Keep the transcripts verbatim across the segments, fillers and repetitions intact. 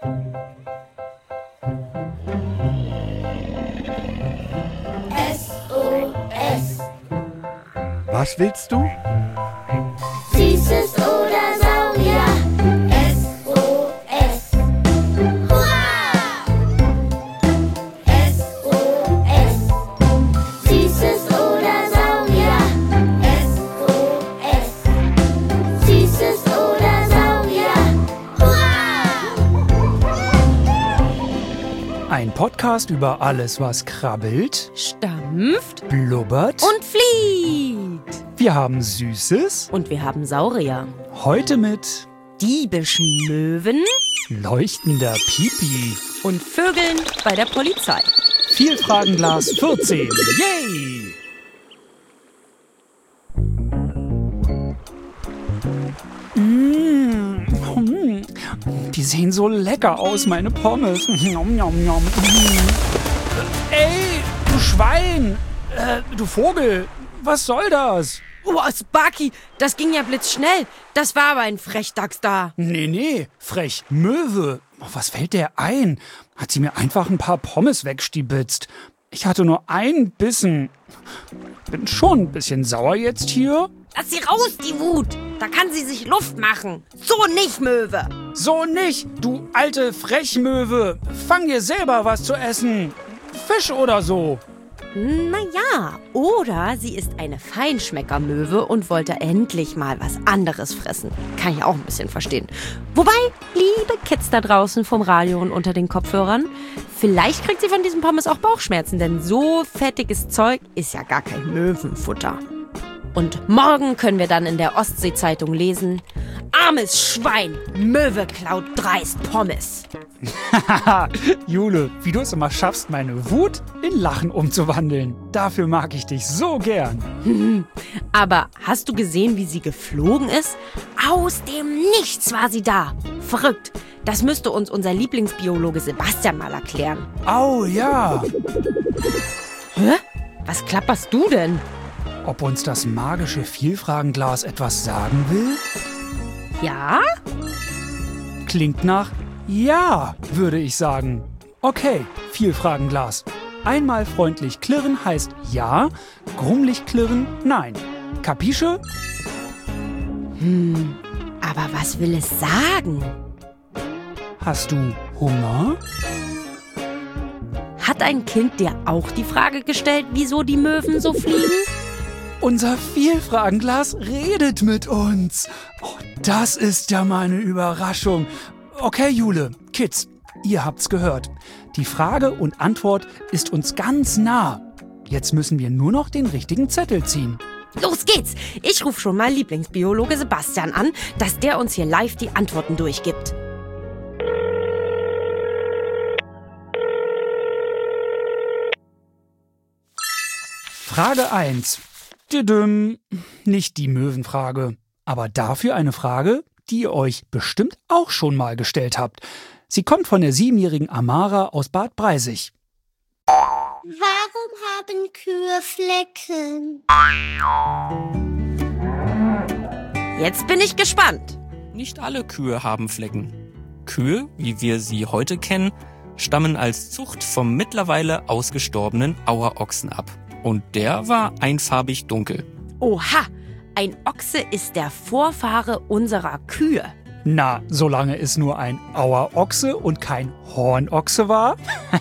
S O S. Was willst du? Süßes oder Saurier. S O S. Hurra! S O S. Süßes oder Saurier. S O S. Süßes oder Saurier. Hurra! Ein Podcast über alles, was krabbelt, Stampft blubbert. und fliegt. Wir haben Süßes. Und wir haben Saurier. Heute mit Diebischen Möwen leuchtender Pipi. und Vögeln bei der Polizei. Vielfragenglas vierzehn. Yay! Mmh. Hm. Die sehen so lecker aus, meine Pommes. Nom, nom, nom. Ey, du Schwein! Äh, du Vogel! Was soll das? Oh, Sparky, das ging ja blitzschnell. Das war aber ein Frechdachs da. Nee, nee, frech Möwe. Was fällt der ein? Hat sie mir einfach ein paar Pommes wegstibitzt. Ich hatte nur einen Bissen. Bin schon ein bisschen sauer jetzt hier. Lass sie raus, die Wut. Da kann sie sich Luft machen. So nicht, Möwe. So nicht, du alte Frechmöwe. Fang dir selber was zu essen. Fisch oder so. Naja, oder sie ist eine Feinschmeckermöwe und wollte endlich mal was anderes fressen. Kann ich auch ein bisschen verstehen. Wobei, liebe Kids da draußen vom Radio und unter den Kopfhörern, vielleicht kriegt sie von diesem Pommes auch Bauchschmerzen, denn so fettiges Zeug ist ja gar kein Möwenfutter. Und morgen können wir dann in der Ostsee-Zeitung lesen: Armes Schwein, Möwe klaut dreist Pommes. Haha, Jule, wie du es immer schaffst, meine Wut in Lachen umzuwandeln. Dafür mag ich dich so gern. Aber hast du gesehen, wie sie geflogen ist? Aus dem Nichts war sie da. Verrückt. Das müsste uns unser Lieblingsbiologe Sebastian mal erklären. Au, ja. Hä? Was klapperst du denn? Ob uns das magische Vielfragenglas etwas sagen will? Ja? Klingt nach ja, würde ich sagen. Okay, Vielfragenglas. Einmal freundlich klirren heißt ja, grummelig klirren nein. Kapische? Hm, aber was will es sagen? Hast du Hunger? Hat ein Kind dir auch die Frage gestellt, wieso die Möwen so fliegen? Unser Vielfragenglas redet mit uns. Oh, das ist ja mal eine Überraschung. Okay, Jule, Kids, ihr habt's gehört. Die Frage und Antwort ist uns ganz nah. Jetzt müssen wir nur noch den richtigen Zettel ziehen. Los geht's! Ich rufe schon mal Lieblingsbiologe Sebastian an, dass der uns hier live die Antworten durchgibt. Frage eins. Düdüm. Nicht die Möwenfrage, aber dafür eine Frage, die ihr euch bestimmt auch schon mal gestellt habt. Sie kommt von der siebenjährigen Amara aus Bad Breisig. Warum haben Kühe Flecken? Jetzt bin ich gespannt. Nicht alle Kühe haben Flecken. Kühe, wie wir sie heute kennen, stammen als Zucht vom mittlerweile ausgestorbenen Auerochsen ab. Und der war einfarbig dunkel. Oha, ein Ochse ist der Vorfahre unserer Kühe. Na, solange es nur ein Auerochse und kein Hornochse war?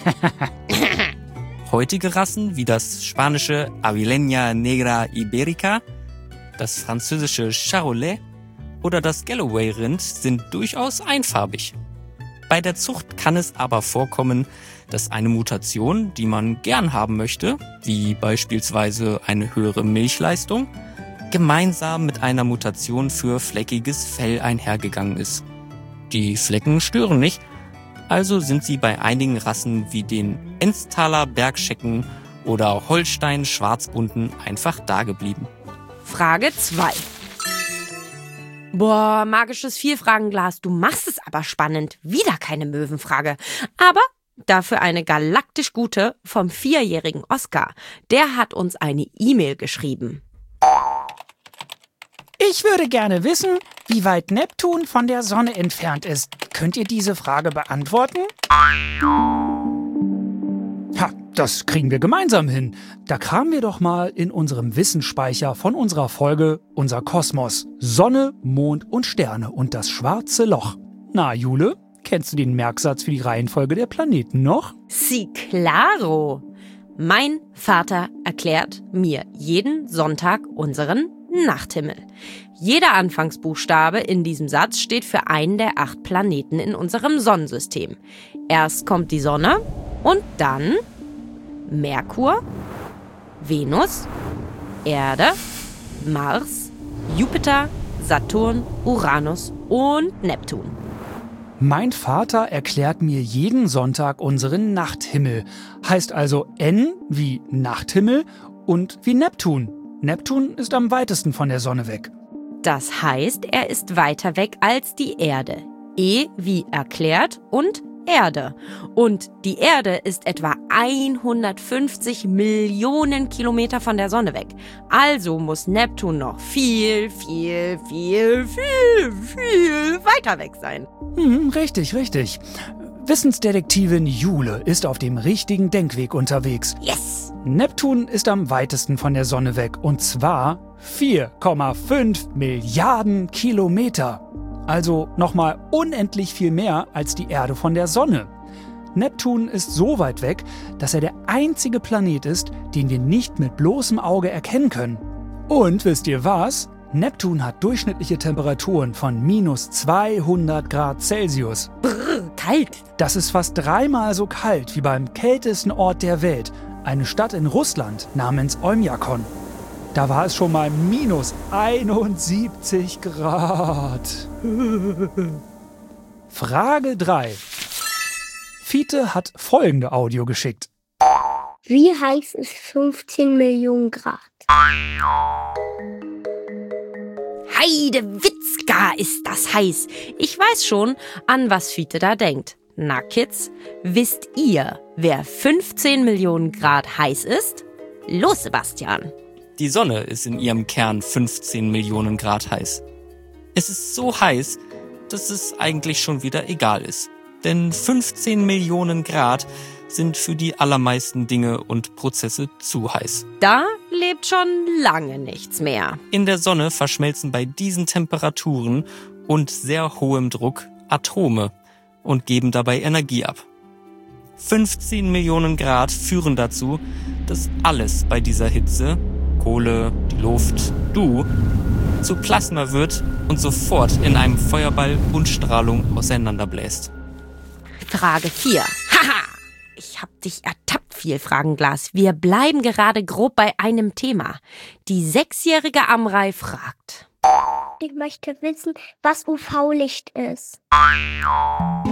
Heutige Rassen wie das spanische Avileña Negra Iberica, das französische Charolais oder das Galloway-Rind sind durchaus einfarbig. Bei der Zucht kann es aber vorkommen, dass eine Mutation, die man gern haben möchte, wie beispielsweise eine höhere Milchleistung, gemeinsam mit einer Mutation für fleckiges Fell einhergegangen ist. Die Flecken stören nicht, also sind sie bei einigen Rassen wie den Enztaler Bergschecken oder Holstein-Schwarzbunten einfach dageblieben. Frage zwei. Boah, magisches Vielfragenglas, du machst es aber spannend. Wieder keine Möwenfrage. Aber dafür eine galaktisch gute vom vierjährigen Oskar. Der hat uns eine E-Mail geschrieben. Ich würde gerne wissen, wie weit Neptun von der Sonne entfernt ist. Könnt ihr diese Frage beantworten? Ha, das kriegen wir gemeinsam hin. Da kramen wir doch mal in unserem Wissensspeicher von unserer Folge Unser Kosmos. Sonne, Mond und Sterne und das schwarze Loch. Na, Jule, kennst du den Merksatz für die Reihenfolge der Planeten noch? Si claro! Mein Vater erklärt mir jeden Sonntag unseren Nachthimmel. Jeder Anfangsbuchstabe in diesem Satz steht für einen der acht Planeten in unserem Sonnensystem. Erst kommt die Sonne und dann Merkur, Venus, Erde, Mars, Jupiter, Saturn, Uranus und Neptun. Mein Vater erklärt mir jeden Sonntag unseren Nachthimmel. Heißt also N wie Nachthimmel und wie Neptun. Neptun ist am weitesten von der Sonne weg. Das heißt, er ist weiter weg als die Erde. E wie erklärt und Erde. Und die Erde ist etwa hundertfünfzig Millionen Kilometer von der Sonne weg. Also muss Neptun noch viel, viel, viel, viel, viel weiter weg sein. Hm, richtig, richtig. Wissensdetektivin Jule ist auf dem richtigen Denkweg unterwegs. Yes! Neptun ist am weitesten von der Sonne weg und zwar vier Komma fünf Milliarden Kilometer. Also nochmal unendlich viel mehr als die Erde von der Sonne. Neptun ist so weit weg, dass er der einzige Planet ist, den wir nicht mit bloßem Auge erkennen können. Und wisst ihr was? Neptun hat durchschnittliche Temperaturen von minus zweihundert Grad Celsius. Brrr, kalt. Das ist fast dreimal so kalt wie beim kältesten Ort der Welt, eine Stadt in Russland namens Oymyakon. Da war es schon mal minus einundsiebzig Grad. Frage drei. Fiete hat folgende Audio geschickt. Wie heiß ist fünfzehn Millionen Grad? Heidewitzka, ist das heiß. Ich weiß schon, an was Fiete da denkt. Na, Kids, wisst ihr, wer fünfzehn Millionen Grad heiß ist? Los, Sebastian. Die Sonne ist in ihrem Kern fünfzehn Millionen Grad heiß. Es ist so heiß, dass es eigentlich schon wieder egal ist. Denn fünfzehn Millionen Grad sind für die allermeisten Dinge und Prozesse zu heiß. Da lebt schon lange nichts mehr. In der Sonne verschmelzen bei diesen Temperaturen und sehr hohem Druck Atome und geben dabei Energie ab. fünfzehn Millionen Grad führen dazu, dass alles bei dieser Hitze, Kohle, die Luft, du, zu Plasma wird und sofort in einem Feuerball und Strahlung auseinanderbläst. Frage vier. Haha! Ich hab dich ertappt, Vielfragenglas. Wir bleiben gerade grob bei einem Thema. Die sechsjährige Amrei fragt. Ich möchte wissen, was U V-Licht ist. Ha!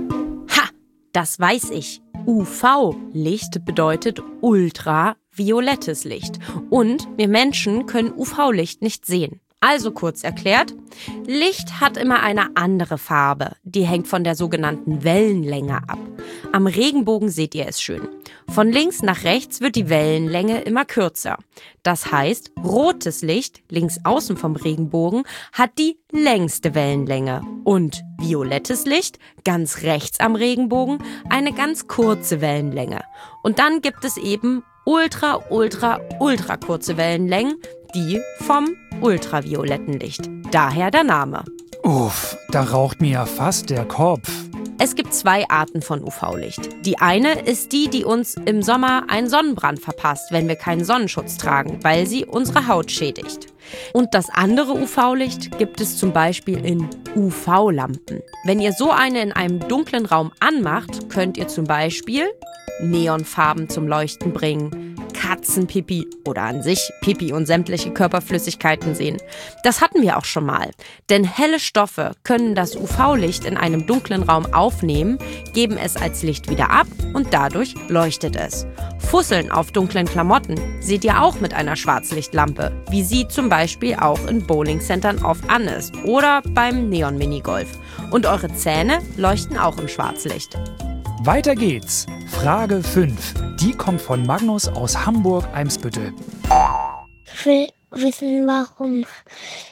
Das weiß ich. U V-Licht bedeutet ultraviolettes Licht. Und wir Menschen können U V-Licht nicht sehen. Also kurz erklärt, Licht hat immer eine andere Farbe. Die hängt von der sogenannten Wellenlänge ab. Am Regenbogen seht ihr es schön. Von links nach rechts wird die Wellenlänge immer kürzer. Das heißt, rotes Licht, links außen vom Regenbogen, hat die längste Wellenlänge. Und violettes Licht, ganz rechts am Regenbogen, eine ganz kurze Wellenlänge. Und dann gibt es eben ultra, ultra, ultra kurze Wellenlängen, die vom ultravioletten Licht. Daher der Name. Uff, da raucht mir ja fast der Kopf. Es gibt zwei Arten von U V-Licht. Die eine ist die, die uns im Sommer einen Sonnenbrand verpasst, wenn wir keinen Sonnenschutz tragen, weil sie unsere Haut schädigt. Und das andere U V-Licht gibt es zum Beispiel in U V-Lampen. Wenn ihr so eine in einem dunklen Raum anmacht, könnt ihr zum Beispiel Neonfarben zum Leuchten bringen, Katzenpipi oder an sich Pipi und sämtliche Körperflüssigkeiten sehen. Das hatten wir auch schon mal. Denn helle Stoffe können das U V-Licht in einem dunklen Raum aufnehmen, geben es als Licht wieder ab und dadurch leuchtet es. Fusseln auf dunklen Klamotten seht ihr auch mit einer Schwarzlichtlampe, wie sie zum Beispiel auch in Bowlingcentern oft an ist oder beim Neon-Minigolf. Und eure Zähne leuchten auch im Schwarzlicht. Weiter geht's. Frage fünf. Die kommt von Magnus aus Hamburg-Eimsbüttel. Ich will wissen, warum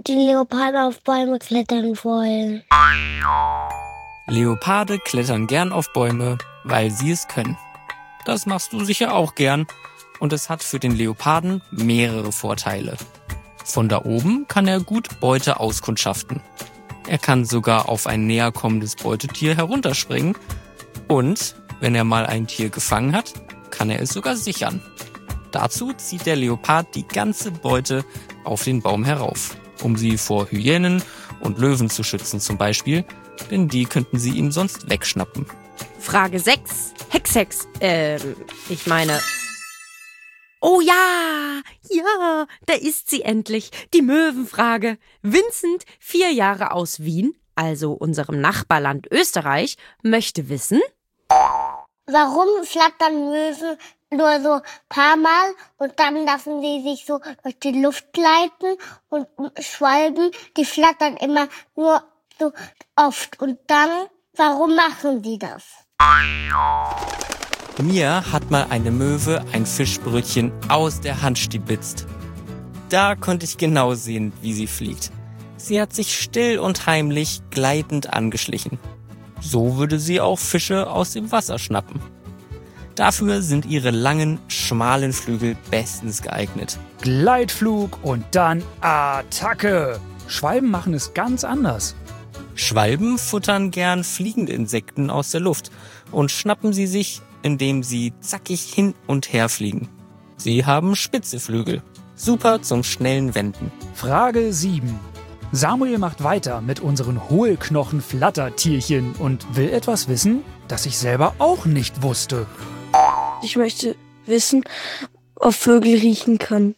die Leoparden auf Bäume klettern wollen? Leoparde klettern gern auf Bäume, weil sie es können. Das machst du sicher auch gern und es hat für den Leoparden mehrere Vorteile. Von da oben kann er gut Beute auskundschaften. Er kann sogar auf ein näher kommendes Beutetier herunterspringen und, wenn er mal ein Tier gefangen hat, kann er es sogar sichern. Dazu zieht der Leopard die ganze Beute auf den Baum herauf, um sie vor Hyänen und Löwen zu schützen zum Beispiel, denn die könnten sie ihm sonst wegschnappen. Frage sechs. Hex, Hex. Ähm, ich meine... Oh ja, ja, da ist sie endlich. Die Möwenfrage. Vincent, vier Jahre aus Wien, also unserem Nachbarland Österreich, möchte wissen... Warum flattern Möwen nur so ein paar Mal und dann lassen sie sich so durch die Luft gleiten und Schwalben, die flattern immer nur so oft. Und dann, warum machen sie das? Mir hat mal eine Möwe ein Fischbrötchen aus der Hand stibitzt. Da konnte ich genau sehen, wie sie fliegt. Sie hat sich still und heimlich gleitend angeschlichen. So würde sie auch Fische aus dem Wasser schnappen. Dafür sind ihre langen, schmalen Flügel bestens geeignet. Gleitflug und dann Attacke. Schwalben machen es ganz anders. Schwalben futtern gern fliegende Insekten aus der Luft und schnappen sie sich, indem sie zackig hin und her fliegen. Sie haben spitze Flügel. Super zum schnellen Wenden. Frage sieben. Samuel macht weiter mit unseren Hohlknochen-Flattertierchen und will etwas wissen, das ich selber auch nicht wusste. Ich möchte wissen, ob Vögel riechen können.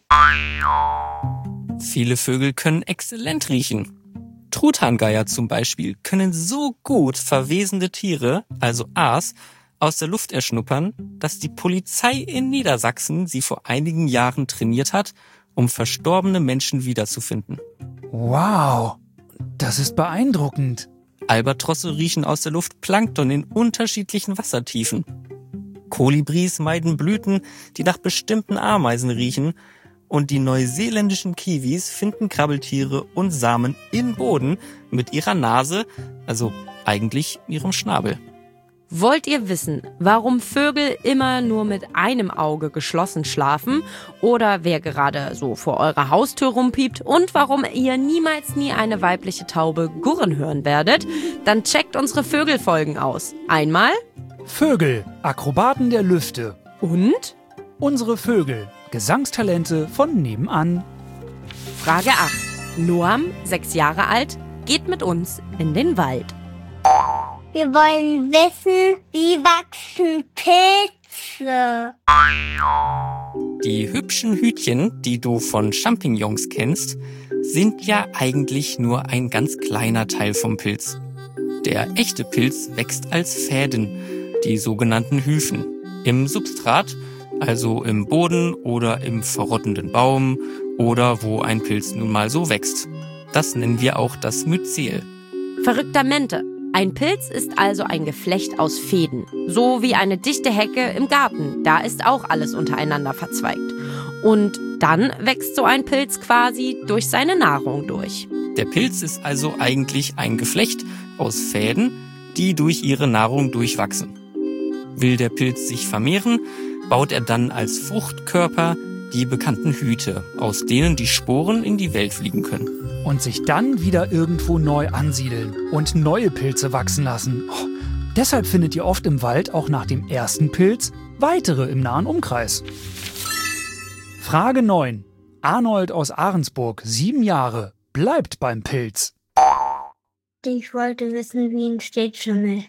Viele Vögel können exzellent riechen. Truthahngeier zum Beispiel können so gut verwesende Tiere, also Aas, aus der Luft erschnuppern, dass die Polizei in Niedersachsen sie vor einigen Jahren trainiert hat, um verstorbene Menschen wiederzufinden. Wow, das ist beeindruckend. Albatrosse riechen aus der Luft Plankton in unterschiedlichen Wassertiefen. Kolibris meiden Blüten, die nach bestimmten Ameisen riechen. Und die neuseeländischen Kiwis finden Krabbeltiere und Samen im Boden mit ihrer Nase, also eigentlich ihrem Schnabel. Wollt ihr wissen, warum Vögel immer nur mit einem Auge geschlossen schlafen oder wer gerade so vor eurer Haustür rumpiept und warum ihr niemals nie eine weibliche Taube gurren hören werdet? Dann checkt unsere Vögelfolgen aus. Einmal Vögel, Akrobaten der Lüfte. Und unsere Vögel, Gesangstalente von nebenan. Frage acht. Noam, sechs Jahre alt, geht mit uns in den Wald. Wir wollen wissen, wie wachsen Pilze? Die hübschen Hütchen, die du von Champignons kennst, sind ja eigentlich nur ein ganz kleiner Teil vom Pilz. Der echte Pilz wächst als Fäden, die sogenannten Hyphen, im Substrat, also im Boden oder im verrottenden Baum oder wo ein Pilz nun mal so wächst. Das nennen wir auch das Myzel. Verrücktamente. Ein Pilz ist also ein Geflecht aus Fäden, so wie eine dichte Hecke im Garten. Da ist auch alles untereinander verzweigt. Und dann wächst so ein Pilz quasi durch seine Nahrung durch. Der Pilz ist also eigentlich ein Geflecht aus Fäden, die durch ihre Nahrung durchwachsen. Will der Pilz sich vermehren, baut er dann als Fruchtkörper die bekannten Hüte, aus denen die Sporen in die Welt fliegen können. Und sich dann wieder irgendwo neu ansiedeln und neue Pilze wachsen lassen. Oh, deshalb findet ihr oft im Wald auch nach dem ersten Pilz weitere im nahen Umkreis. Frage neun. Arnold aus Ahrensburg, sieben Jahre, bleibt beim Pilz. Ich wollte wissen, wie entsteht Schimmel.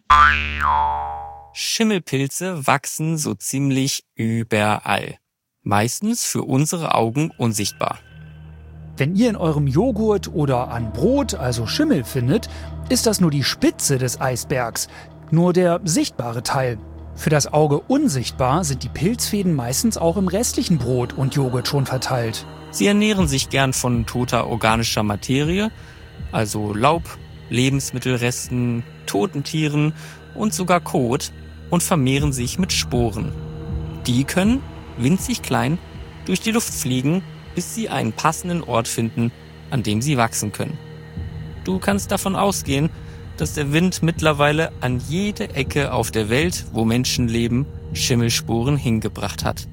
Schimmelpilze wachsen so ziemlich überall. Meistens für unsere Augen unsichtbar. Wenn ihr in eurem Joghurt oder an Brot also Schimmel findet, ist das nur die Spitze des Eisbergs, nur der sichtbare Teil. Für das Auge unsichtbar sind die Pilzfäden meistens auch im restlichen Brot und Joghurt schon verteilt. Sie ernähren sich gern von toter organischer Materie, also Laub, Lebensmittelresten, toten Tieren und sogar Kot und vermehren sich mit Sporen. Die können, winzig klein, durch die Luft fliegen, bis sie einen passenden Ort finden, an dem sie wachsen können. Du kannst davon ausgehen, dass der Wind mittlerweile an jede Ecke auf der Welt, wo Menschen leben, Schimmelspuren hingebracht hat.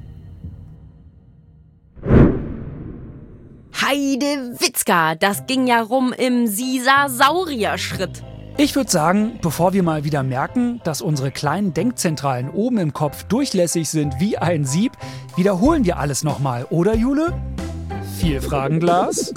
Heidewitzka, das ging ja rum im Sisasaurier-Schritt. Ich würde sagen, bevor wir mal wieder merken, dass unsere kleinen Denkzentralen oben im Kopf durchlässig sind wie ein Sieb, wiederholen wir alles nochmal, oder Jule? Viel Fragenglas?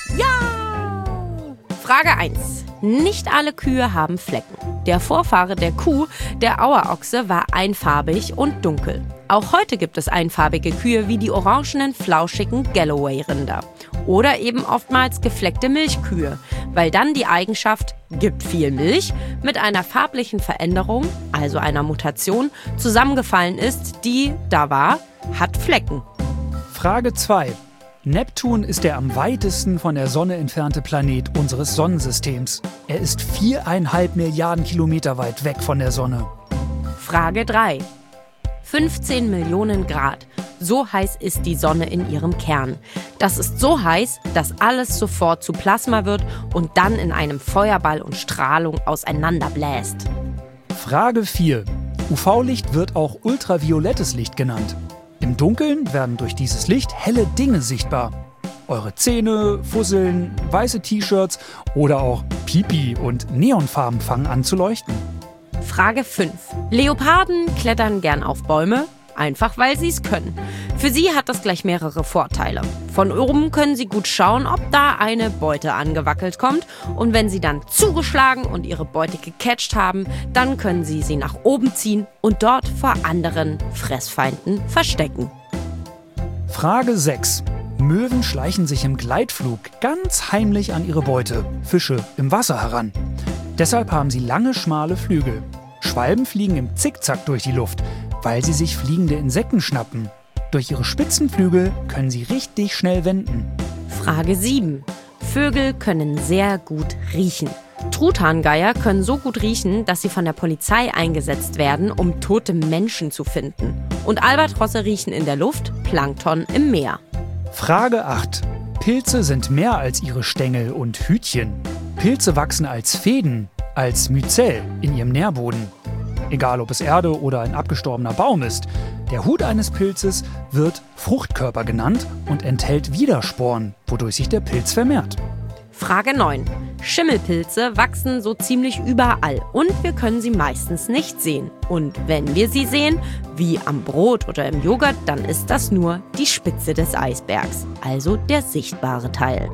Ja! Frage eins. Nicht alle Kühe haben Flecken. Der Vorfahre der Kuh, der Auerochse, war einfarbig und dunkel. Auch heute gibt es einfarbige Kühe wie die orangenen, flauschigen Galloway-Rinder. Oder eben oftmals gefleckte Milchkühe, weil dann die Eigenschaft gibt viel Milch mit einer farblichen Veränderung, also einer Mutation, zusammengefallen ist, die, da war, hat Flecken. Frage zwei. Neptun ist der am weitesten von der Sonne entfernte Planet unseres Sonnensystems. Er ist viereinhalb Milliarden Kilometer weit weg von der Sonne. Frage drei. fünfzehn Millionen Grad. So heiß ist die Sonne in ihrem Kern. Das ist so heiß, dass alles sofort zu Plasma wird und dann in einem Feuerball und Strahlung auseinanderbläst. Frage vier. U V-Licht wird auch ultraviolettes Licht genannt. Im Dunkeln werden durch dieses Licht helle Dinge sichtbar. Eure Zähne, Fusseln, weiße T-Shirts oder auch Pipi und Neonfarben fangen an zu leuchten. Frage fünf. Leoparden klettern gern auf Bäume, einfach weil sie es können. Für sie hat das gleich mehrere Vorteile. Von oben können sie gut schauen, ob da eine Beute angewackelt kommt. Und wenn sie dann zugeschlagen und ihre Beute gecatcht haben, dann können sie sie nach oben ziehen und dort vor anderen Fressfeinden verstecken. Frage sechs. Möwen schleichen sich im Gleitflug ganz heimlich an ihre Beute, Fische, im Wasser heran. Deshalb haben sie lange, schmale Flügel. Schwalben fliegen im Zickzack durch die Luft, weil sie sich fliegende Insekten schnappen. Durch ihre spitzen Flügel können sie richtig schnell wenden. Frage sieben. Vögel können sehr gut riechen. Truthahngeier können so gut riechen, dass sie von der Polizei eingesetzt werden, um tote Menschen zu finden. Und Albatrosse riechen in der Luft, Plankton im Meer. Frage acht. Pilze sind mehr als ihre Stängel und Hütchen. Pilze wachsen als Fäden, als Myzel in ihrem Nährboden. Egal ob es Erde oder ein abgestorbener Baum ist. Der Hut eines Pilzes wird Fruchtkörper genannt und enthält Widersporen, wodurch sich der Pilz vermehrt. Frage neun. Schimmelpilze wachsen so ziemlich überall und wir können sie meistens nicht sehen. Und wenn wir sie sehen, wie am Brot oder im Joghurt, dann ist das nur die Spitze des Eisbergs, also der sichtbare Teil.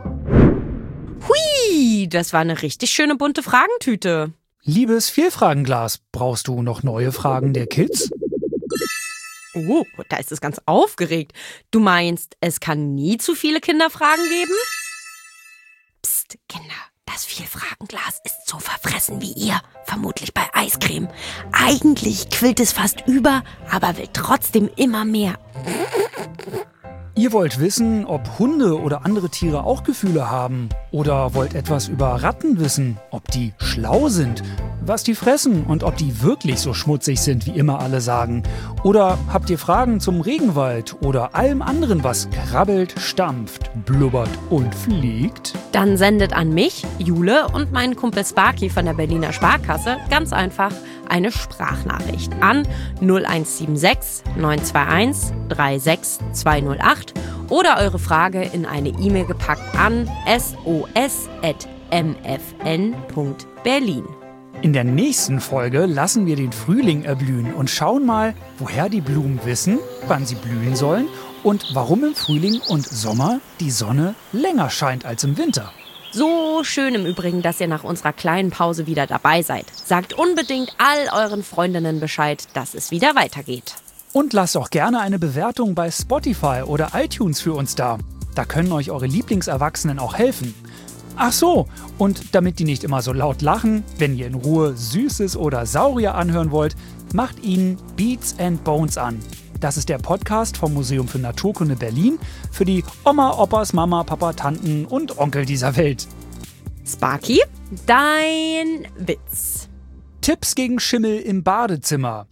Hui, das war eine richtig schöne bunte Fragentüte. Liebes Vielfragenglas, brauchst du noch neue Fragen der Kids? Oh, da ist es ganz aufgeregt. Du meinst, es kann nie zu viele Kinderfragen geben? Psst, Kinder, das Vielfragenglas ist so verfressen wie ihr, vermutlich bei Eiscreme. Eigentlich quillt es fast über, aber will trotzdem immer mehr. Ihr wollt wissen, ob Hunde oder andere Tiere auch Gefühle haben? Oder wollt etwas über Ratten wissen, ob die schlau sind, was die fressen und ob die wirklich so schmutzig sind, wie immer alle sagen? Oder habt ihr Fragen zum Regenwald oder allem anderen, was krabbelt, stampft, blubbert und fliegt? Dann sendet an mich, Jule und meinen Kumpel Sparky von der Berliner Sparkasse ganz einfach eine Sprachnachricht an null eins sieben sechs neun zwei eins drei sechs zwei null acht oder eure Frage in eine E-Mail gepackt an s o s at m f n punkt berlin. In der nächsten Folge lassen wir den Frühling erblühen und schauen mal, woher die Blumen wissen, wann sie blühen sollen und warum im Frühling und Sommer die Sonne länger scheint als im Winter. So schön im Übrigen, dass ihr nach unserer kleinen Pause wieder dabei seid. Sagt unbedingt all euren Freundinnen Bescheid, dass es wieder weitergeht. Und lasst auch gerne eine Bewertung bei Spotify oder iTunes für uns da. Da können euch eure Lieblingserwachsenen auch helfen. Ach so, und damit die nicht immer so laut lachen, wenn ihr in Ruhe Süßes oder Saurier anhören wollt, macht ihnen Beats and Bones an. Das ist der Podcast vom Museum für Naturkunde Berlin für die Oma, Opas, Mama, Papa, Tanten und Onkel dieser Welt. Sparky, dein Witz. Tipps gegen Schimmel im Badezimmer.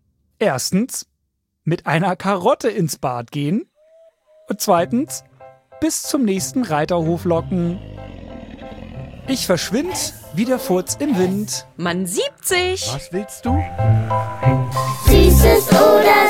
Erstens, mit einer Karotte ins Bad gehen. Und zweitens, bis zum nächsten Reiterhof locken. Ich verschwind wie der Furz im Wind. Man siebt sich. Was willst du? Süßes oder